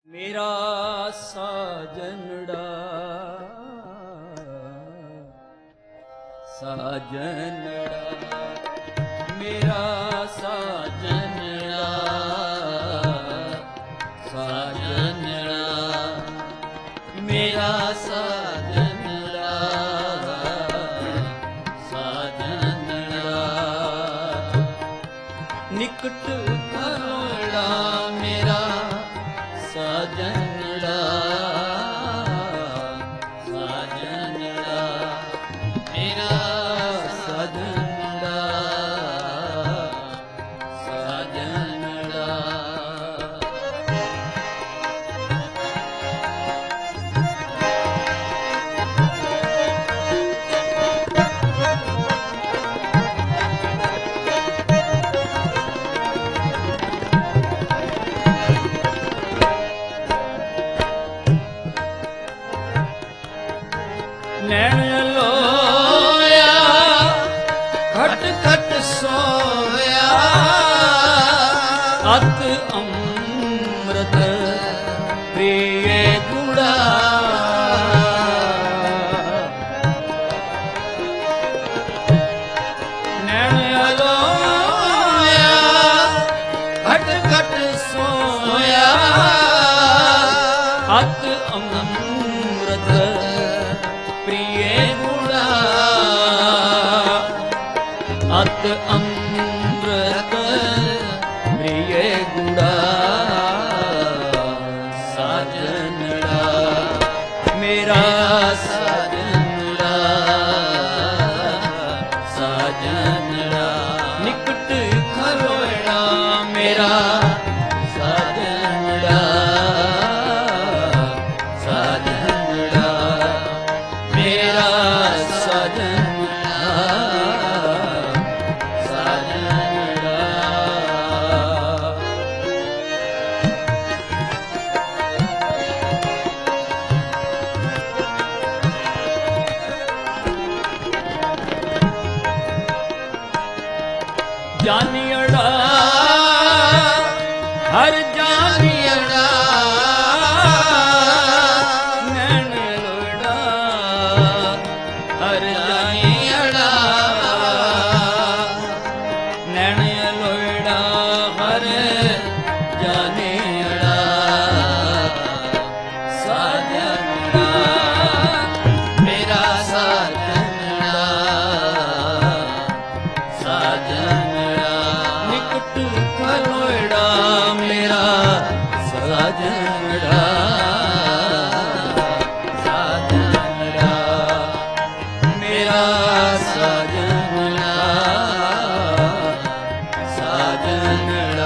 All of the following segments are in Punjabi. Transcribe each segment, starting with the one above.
ਮੇਰਾ ਸਾਜਨੜਾ ਸਾਜਨੜਾ ਮੇਰਾ ਸਾਜਨੜਾ ਸਾਜਨੜਾ ਮੇਰਾ ਸਾਜਨੜਾ ਸਾਜਨੜਾ ਨਿਕਟ ਘਰੋੜਾ ਮੇਰਾ ਸਾਜਨੜਾ ਸਾਜਨੜਾ ਮੇਰਾ ਸਾਜਨੜਾ ਸਾਜਨੜਾ ਨੈਣ ਲੋਇਆ ਖਟ ਖਟ ਸੋਇਆ ਅਤ ਅੰਮ੍ਰਿਤ ਪ੍ਰੀਏ ਗੁੜਾ ਨੈਣ ਲੋਇਆ ਖਟ ਖਟ ਸੋਇਆ ਅਤ ਅੰਮ੍ਰਿਤ ਪ੍ਰੀਏ ਗੁੜਾ ਅਤ ਅੰਮ੍ਰਿਤ ਪ੍ਰੀਏ ਗੁੜਾ ਸਾਜਨੜਾ ਮੇਰਾ ਸਾਜਨੜਾ ਸਾਜਨੜਾ ਨਿਕਟ ਖਲੋੜਾ ਮੇਰਾ ਸਾਜਨੜਾ ਸਾਜਨੜਾ ਮੇਰਾ ਸਾਜਨੜਾ ਸਾਜਨੜਾ ਜਾਨੀੜਾ ਹਰ ਜਾਨੀੜਾ ਨੈਣ ਲੋੜਾ ਹਰ ਜਾਨੀੜਾ ਨੈਣ ਲੋੜਾ ਹਰ ਜਾਨੀੜਾ ਸਾਜਨੜਾ ਮੇਰਾ ਸਾਜਨੜਾ ਸਾਜਨੜਾ ਨਿਕਟ ਖਲੋੜਾ ਮੇਰਾ ਸਾਜਨੜਾ ਸਾਜਨੜਾ ਮੇਰਾ ਸਾਜਨੜਾ ਸਾਜਨੜਾ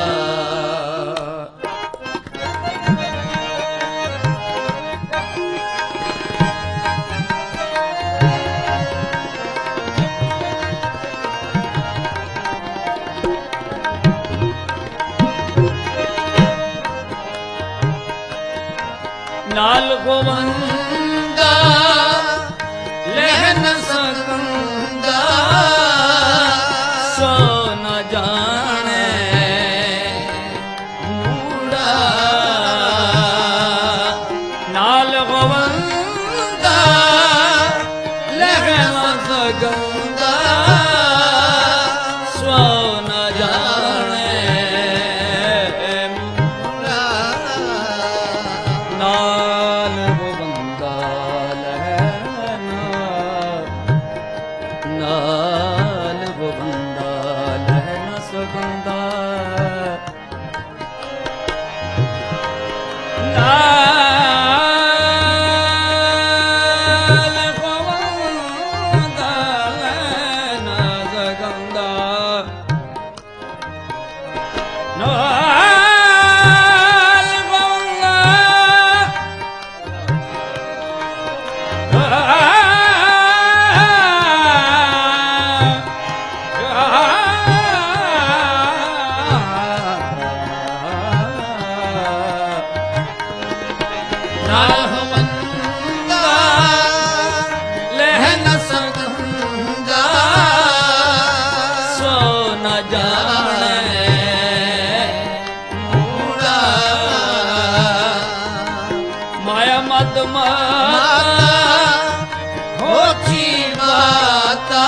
ਨਾਲ ਗੋਵੰਦਾ ਲਹਿ ਨ ਸਕੰਦਾ ਸੋ ਨ ਜਾਣੈ ਮੂੜਾ ਨਾਲ ਗੋਵੰਦਾ ਲਹਿ ਨ ਸਕੰਦਾ ਸੋ ਨ ਜਾਣੈ ਮੂੜਾ ਨਾਲ ਗੋਵੰਦਾ ਲਹਿਣਾ ਨਾਲ ਗੋਵੰਦਾ ਲਹਿਣਾ ਸਗੰਦਾ ਨਾਲ ਗੋਵੰਦਾ ਲਹਿਣਾ ਸਗੰਦਾ ਜਾਣੈ ਮੂੜਾ ਮਦ ਮਾਤਾ ਹੋਛੀ ਮਾਤਾ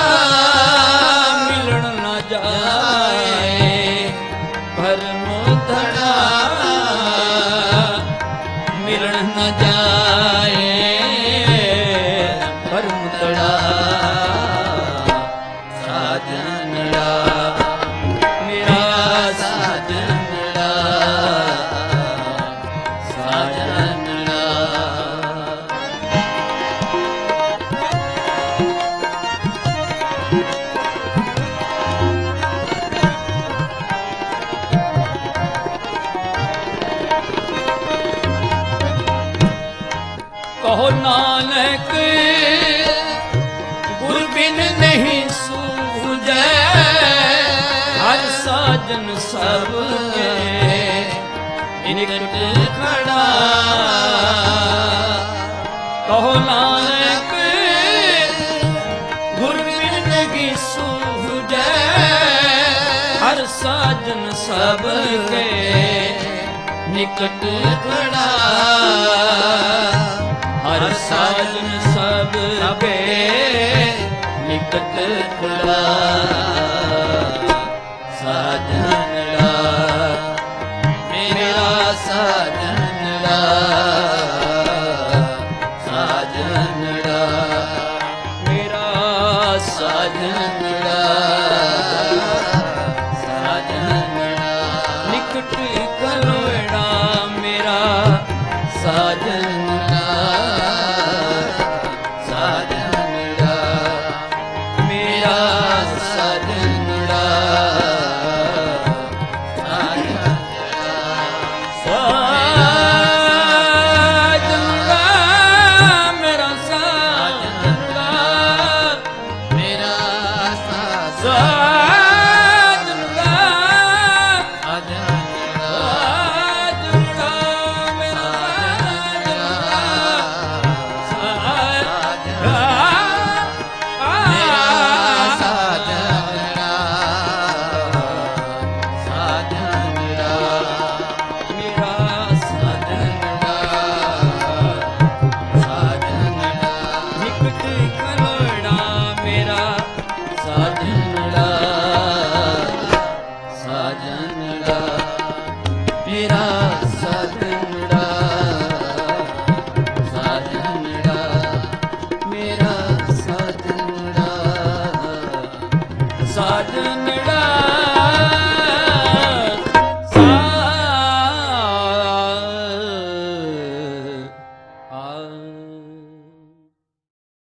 ਮਿਲਣ ਨਾ ਜਾਏ ਭਰਮ ਧੜਾ ਮਿਲਣ ਨਾ ਜਾਏ ਭਰਮ ਧੜਾ ਸਾਜਨੜਾ ਮੇਰਾ ਸਾਜਨੜਾ ਸਾਜਨੜਾ ਕਹੋ ਨਾਨਕ ਗੁਰ ਬਿਨ ਨਹੀਂ ਸੂਝੈ ਹਰ ਸਾਜਨ ਸਭ ਕੇ ਨਿਕਟ ਖੜਾ ਕਹੋ ਨਾਨਕ ਗੁਰ ਬਿਨ ਨਹੀਂ ਸੂਝੈ ਹਰ ਸਾਜਨ ਸਭ ਕੇ ਨਿਕਟ ਖੜਾ ਹਰ ਸਾਜਨ ਸਭ ਕੇ ਨਿਕਟ ਖੜਾ ਸਾਜਨੜਾ ਮੇਰਾ ਸਾਜਨੜਾ ਸਾਜਨੜਾ ਮੇਰਾ ਸਾਜਨੜਾ ਸਾਜਨੜਾ ਨਿਕਟ ਖਲੋੜਾ ਮੇਰਾ ਸਾਜਨੜਾ ਸਾਜਨੜਾ ਮੇਰਾ ਸਾਜਨੜਾ ਸਾਜਨੜਾ ਮੇਰਾ ਸਾਜਨੜਾ ਮੇਰਾ ਸਾਜਨੜਾ ਸਾਜਨੜਾ ਸਾਜਨੜਾ ਮੇਰਾ ਨਿਕਟ ਖਲੋੜਾ ਮੇਰਾ ਸਾਜਨੜਾ ਸਾਜਨੜਾ ਮੇਰਾ ਸਾਜਨੜਾ